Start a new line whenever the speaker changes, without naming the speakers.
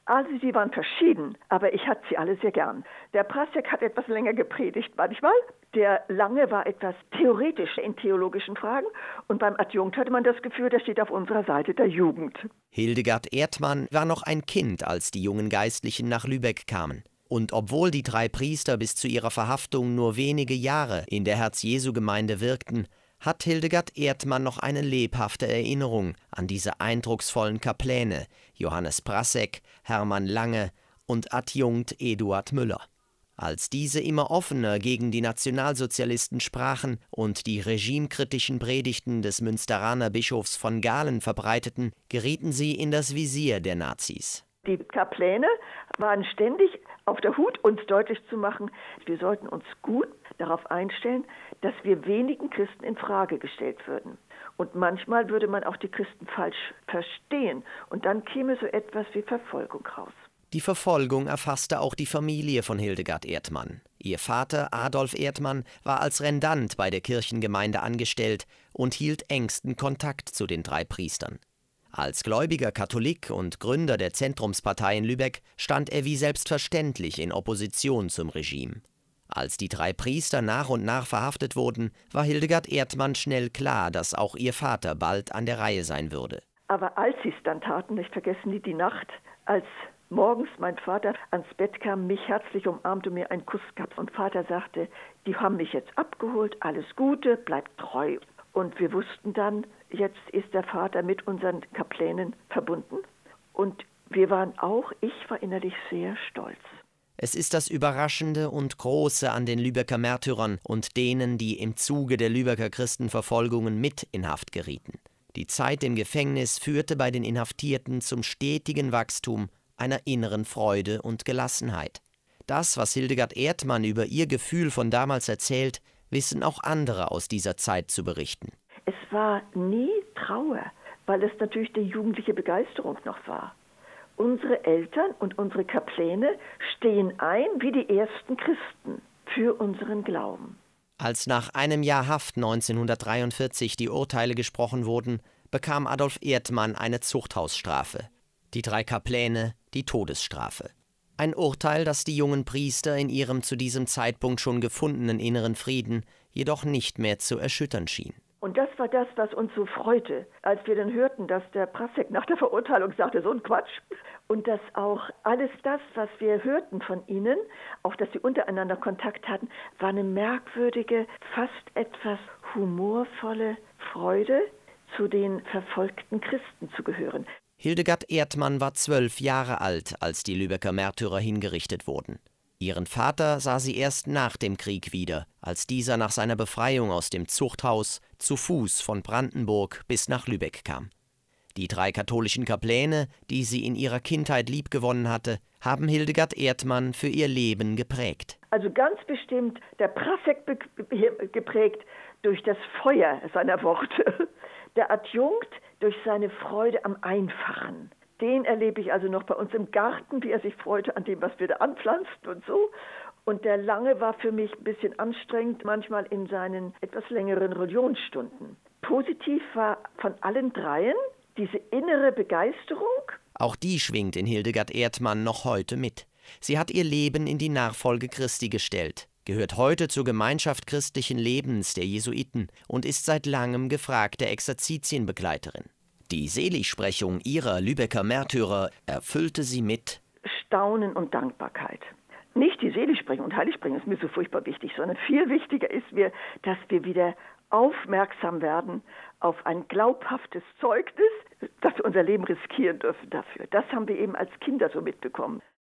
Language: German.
Also sie waren verschieden, aber ich hatte sie alle sehr gern. Der Prasek hat etwas länger gepredigt manchmal. Der Lange war etwas theoretisch in theologischen Fragen. Und beim Adjunkt hatte man das Gefühl, der steht auf unserer Seite der Jugend.
Hildegard Erdmann war noch ein Kind, als die jungen Geistlichen nach Lübeck kamen. Und obwohl die 3 Priester bis zu ihrer Verhaftung nur wenige Jahre in der Herz-Jesu-Gemeinde wirkten, hat Hildegard Erdmann noch eine lebhafte Erinnerung an diese eindrucksvollen Kapläne, Johannes Prasek, Hermann Lange und Adjunkt Eduard Müller. Als diese immer offener gegen die Nationalsozialisten sprachen und die regimekritischen Predigten des Münsteraner Bischofs von Galen verbreiteten, gerieten sie in das Visier der Nazis.
Die Kapläne waren ständig auf der Hut, uns deutlich zu machen, wir sollten uns gut darauf einstellen, dass wir wenigen Christen in Frage gestellt würden. Und manchmal würde man auch die Christen falsch verstehen. Und dann käme so etwas wie Verfolgung raus.
Die Verfolgung erfasste auch die Familie von Hildegard Erdmann. Ihr Vater Adolf Erdmann war als Rendant bei der Kirchengemeinde angestellt und hielt engsten Kontakt zu den 3 Priestern. Als gläubiger Katholik und Gründer der Zentrumspartei in Lübeck stand er wie selbstverständlich in Opposition zum Regime. Als die 3 Priester nach und nach verhaftet wurden, war Hildegard Erdmann schnell klar, dass auch ihr Vater bald an der Reihe sein würde.
Aber als sie es dann taten, nicht vergessen die Nacht, als morgens mein Vater ans Bett kam, mich herzlich umarmte und mir einen Kuss gab. Und Vater sagte, die haben mich jetzt abgeholt, alles Gute, bleibt treu. Und wir wussten dann, jetzt ist der Vater mit unseren Kaplänen verbunden. Und wir waren auch, ich war innerlich sehr stolz.
Es ist das Überraschende und Große an den Lübecker Märtyrern und denen, die im Zuge der Lübecker Christenverfolgungen mit in Haft gerieten. Die Zeit im Gefängnis führte bei den Inhaftierten zum stetigen Wachstum einer inneren Freude und Gelassenheit. Das, was Hildegard Erdmann über ihr Gefühl von damals erzählt, wissen auch andere aus dieser Zeit zu berichten.
Es war nie Trauer, weil es natürlich die jugendliche Begeisterung noch war. Unsere Eltern und unsere Kapläne stehen ein wie die ersten Christen für unseren Glauben.
Als nach einem Jahr Haft 1943 die Urteile gesprochen wurden, bekam Adolf Erdmann eine Zuchthausstrafe. Die 3 Kapläne die Todesstrafe. Ein Urteil, das die jungen Priester in ihrem zu diesem Zeitpunkt schon gefundenen inneren Frieden jedoch nicht mehr zu erschüttern schien.
Und das war das, was uns so freute, als wir dann hörten, dass der Prasek nach der Verurteilung sagte, so ein Quatsch. Und dass auch alles das, was wir hörten von ihnen, auch dass sie untereinander Kontakt hatten, war eine merkwürdige, fast etwas humorvolle Freude, zu den verfolgten Christen zu gehören.
Hildegard Erdmann war 12 Jahre alt, als die Lübecker Märtyrer hingerichtet wurden. Ihren Vater sah sie erst nach dem Krieg wieder, als dieser nach seiner Befreiung aus dem Zuchthaus zu Fuß von Brandenburg bis nach Lübeck kam. Die 3 katholischen Kapläne, die sie in ihrer Kindheit liebgewonnen hatte, haben Hildegard Erdmann für ihr Leben geprägt.
Also ganz bestimmt der Prasek geprägt durch das Feuer seiner Worte. Der Adjunkt durch seine Freude am Einfachen. Den erlebe ich also noch bei uns im Garten, wie er sich freute an dem, was wir da anpflanzten und so. Und der Lange war für mich ein bisschen anstrengend, manchmal in seinen etwas längeren Religionsstunden. Positiv war von allen 3 diese innere Begeisterung.
Auch die schwingt in Hildegard Erdmann noch heute mit. Sie hat ihr Leben in die Nachfolge Christi gestellt, gehört heute zur Gemeinschaft christlichen Lebens der Jesuiten und ist seit langem gefragte Exerzitienbegleiterin. Die Seligsprechung ihrer Lübecker Märtyrer erfüllte sie mit
Staunen und Dankbarkeit. Nicht die Seligsprechung und Heiligsprechung ist mir so furchtbar wichtig, sondern viel wichtiger ist mir, dass wir wieder aufmerksam werden auf ein glaubhaftes Zeugnis, dass wir unser Leben riskieren dürfen dafür. Das haben wir eben als Kinder so mitbekommen.